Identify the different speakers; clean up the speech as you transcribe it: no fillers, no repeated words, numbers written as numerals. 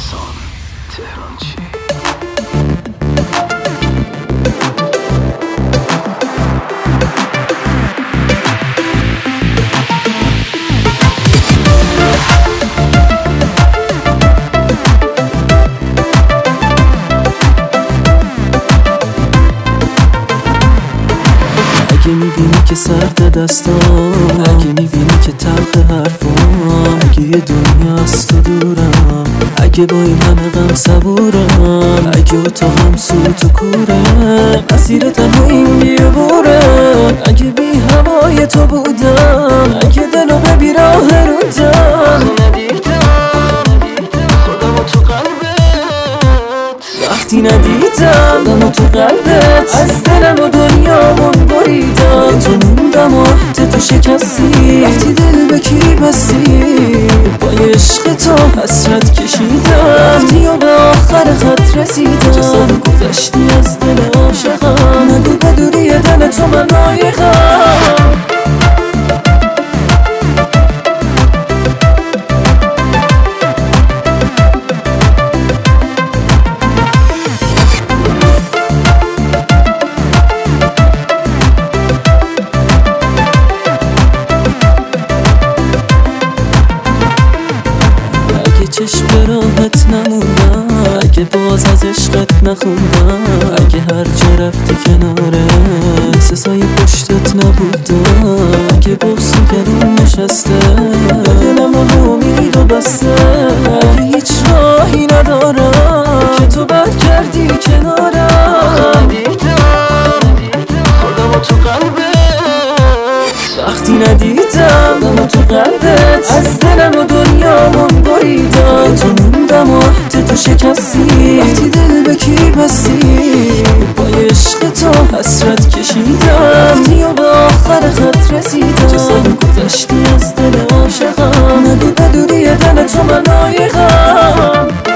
Speaker 1: احسان تهرانچی.
Speaker 2: اگه میبینی که سرد دستام، اگه میبینی که تلخ حرفام، اگه یه دنیاست و دورم، اگه با این همه غم صبورم، اگه اتاقم سوت و کوره، مسیر تنهاییم بیبوره، اگه بی هوای تو بودم، اگه دلو به بیراه رودم، وقتی ندیدم دم تو قلبت، از دلم و دنیامون بریدم، تو موندم و تو شکستی، رفتی دل به کی بستی، با عشق تو حسرت کشیدم، رفتی و به آخر خط رسیدم، چه سال گذشتی از دل عاشقم، نگو به دوری دل تو من لایقم. چشم به راحت نموندم، اگه باز از عشقت نخوندم، اگه هر جا رفتی کناره سسای پشتت نبودم، اگه بغض و گلوم نشسته دلم و امید و بسته، اگه هیچ راهی ندارم که تو برگردی کنارم، خودم و تو قلبت، وقتی ندیدم دم تو قلبت، از دلم و دنیامون بریدم، تو موندم و تو شکستی، رفتی دل به کی بستی، با عشق تو حسرت کشیدم، رفتی و به آخر خط رسیدم، چه سال گذشتی از دل عاشقم، نگو به دوری دل تو من لایقم.